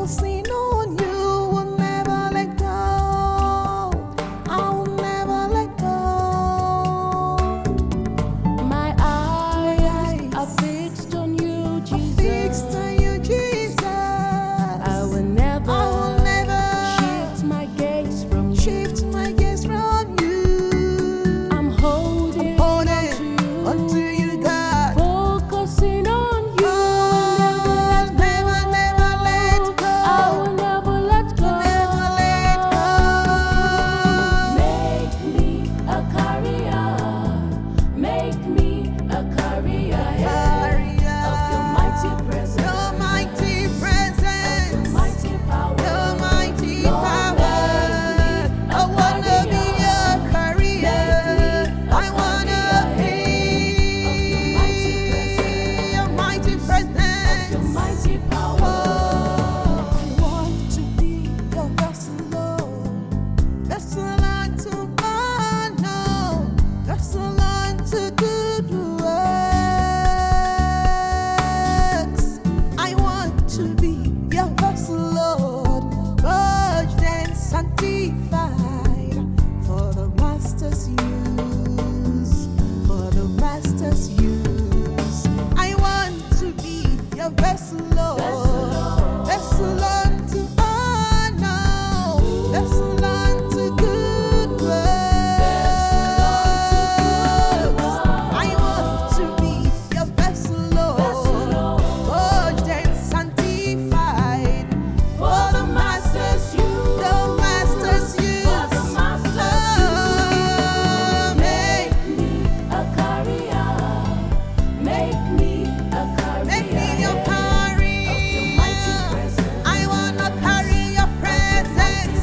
focusing on you, will never let go. I will never let go. My eyes are fixed on you, Jesus. Fixed on you, Jesus. I will never shift my gaze from you. Shift my gaze from you. I'm holding onto you, God. Focusing on you. Never let go. I will never let go. Never let go. Make me a carrier. Make me a carrier of your mighty presence. Your mighty presence. Mighty power. Your mighty power. I wanna be a carrier. I wanna be your mighty presence. Your mighty power. I want to be your vessel, Lord. Vessel unto honor. Vessel unto good works. I want to be your vessel, Lord. Purged and sanctified for the Master's use. For the Master's use. I want to be your vessel, Lord. Vessel unto honor. Vessel unto good works. I want to be your vessel, Lord. Purged and sanctified for the Master's use. The Master's use. Make A carrier. Make me a Make me carrier. your carrier. Of your mighty presence. I wanna carry your presence.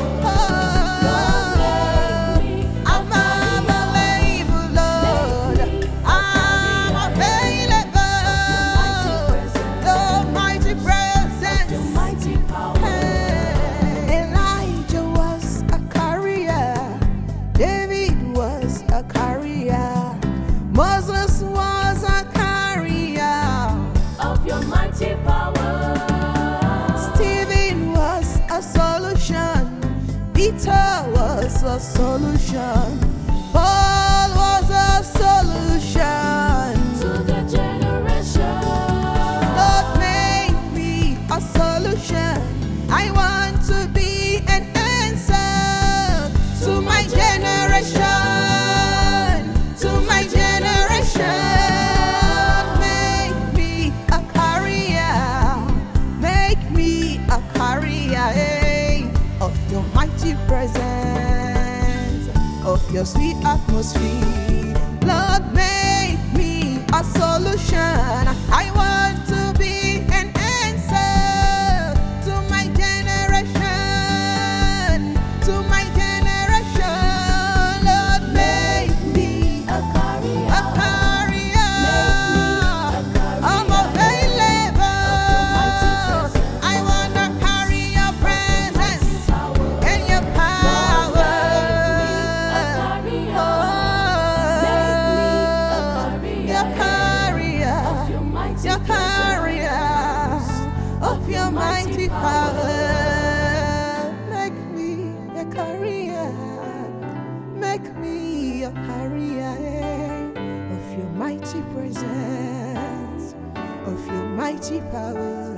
I'm available, Lord. I'm available. Your mighty presence. Your mighty power. Elijah was a carrier. David was a carrier. Moses was a carrier. Of your mighty power. Stephen was a solution. Peter was a solution. Paul was a solution. To the generation. Lord, make me a solution. I want to be an answer to my generation. To my generation. Make me a carrier. Make me a carrier of your mighty presence, of your sweet atmosphere. Lord, make me a solution. I want to be an answer to my generation. To my generation. Lord, make me A carrier. a carrier. I'm available. I wanna carry your presence and your power. Your carrier. Your carrier of your mighty power. Make me a carrier. Make me a carrier of your mighty presence, of your mighty power.